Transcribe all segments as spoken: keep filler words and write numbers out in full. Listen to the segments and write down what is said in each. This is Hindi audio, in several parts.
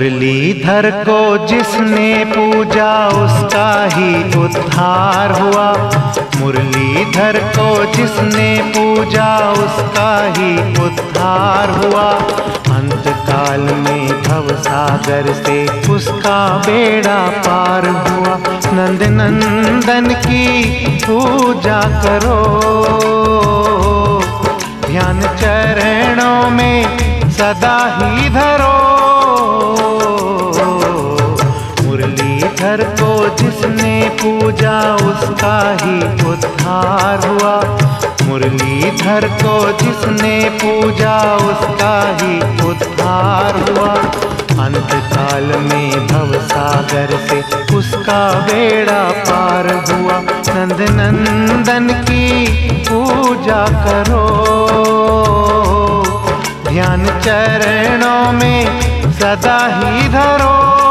मुरलीधर को जिसने पूजा उसका ही उद्धार हुआ। मुरलीधर को जिसने पूजा उसका ही उद्धार हुआ। अंतकाल में भवसागर से उसका बेड़ा पार हुआ। नंद नंदन की पूजा करो, ध्यान चरणों में सदा ही धरो। मुरलीधर को जिसने पूजा उसका ही उद्धार हुआ। मुरलीधर को जिसने पूजा उसका ही उद्धार हुआ। अंतकाल में भवसागर से उसका बेड़ा पार हुआ। नंद नंदन की पूजा करो, ध्यान चरणों में सदा ही धरो।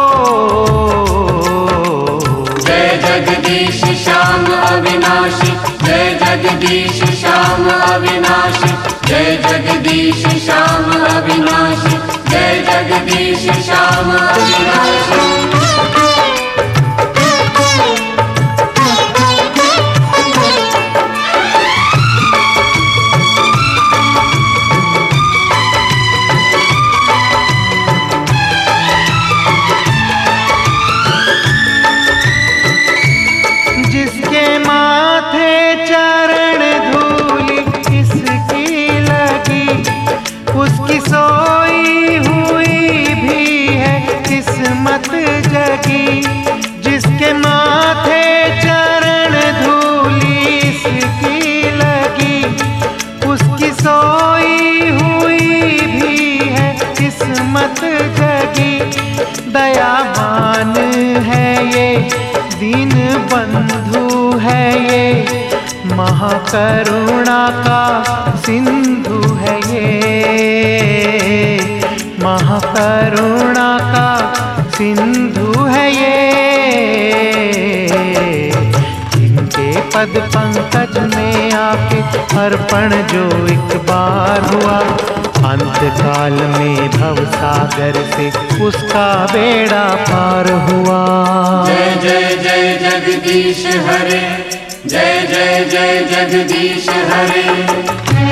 जय जगदीश श्याम अविनाशी, जय जगदीश श्याम अविनाशी, जय जगदीश श्याम अविनाशी, जय जगदीश श्याम अविनाशी। उसकी सोई हुई भी है किस्मत जगी। जिसके माथे चरण धूली इसकी लगी, उसकी सोई हुई भी है किस्मत जगी। दयावान है ये, दीन बंधु है ये, महाकरुणा का सिंधु है ये। महाकरुणा का सिंधु है ये। इनके पद पंकज में आके अर्पण जो एक बार हुआ। अंतकाल में भवसागर से उसका बेड़ा पार हुआ। जय जय जय जगदीश हरे, जय जय जय जगदीश हरे।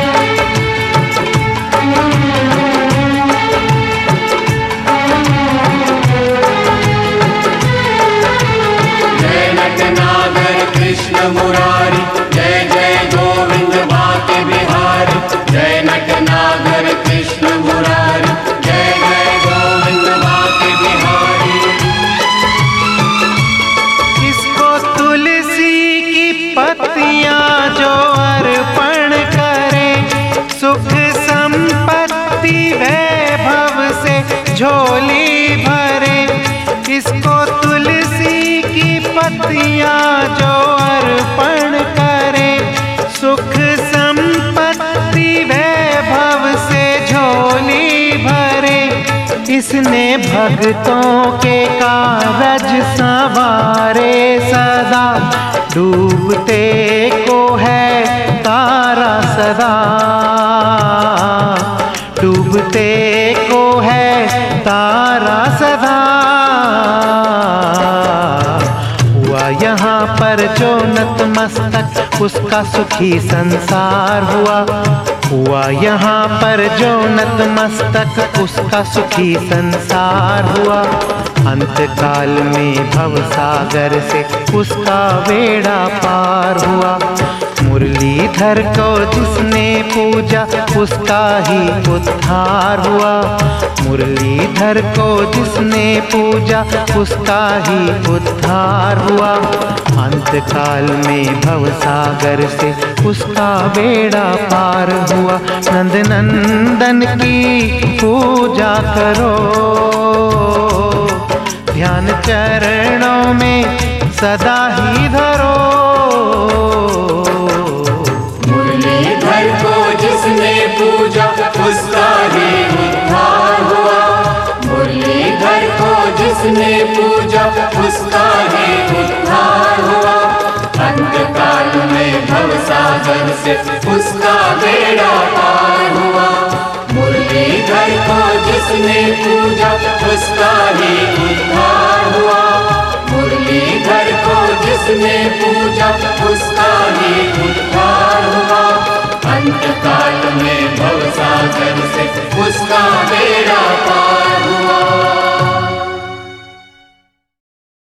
कृष्ण मुरारी, जय जय गोविंद बाके बिहारी। जय नटनागर कृष्ण मुरारी, जय जय गोविंद बाके बिहारी। इसको तुलसी की पत्तियां जो अर्पण करे, सुख संपत्ति वैभव से झोली भरे। इसको तुलसी की पत्तियां जो अर्पण करे, सुख संपत्ति वैभव से झोली भरे। इसने भक्तों के कारज संवारे सदा, डूबते को है तारा सदा। डूबते को है तारा सदा। हुआ यहाँ पर जो नतमस्तक उसका सुखी संसार हुआ। हुआ यहाँ पर जो नतमस्तक उसका सुखी संसार हुआ। अंतकाल में भवसागर से उसका बेड़ा पार हुआ। मुरलीधर को जिसने पूजा उसका ही उद्धार हुआ। मुरलीधर को जिसने पूजा उसका ही उद्धार हुआ। अंतकाल में भवसागर से उसका बेड़ा पार हुआ। नंद नंदन की पूजा करो, ध्यान चरणों में सदा ही धरो। मुरलीधर को जिसने पूजा उसका ही उद्धार हुआ। मुरलीधर को जिसने पूजा उसका ही उद्धार हुआ। अंतकाल में भवसागर से उसका बेड़ा पार हुआ। मुरलीधर को जिसने पूजा उसका जिसने पूजा उसका ही उद्धार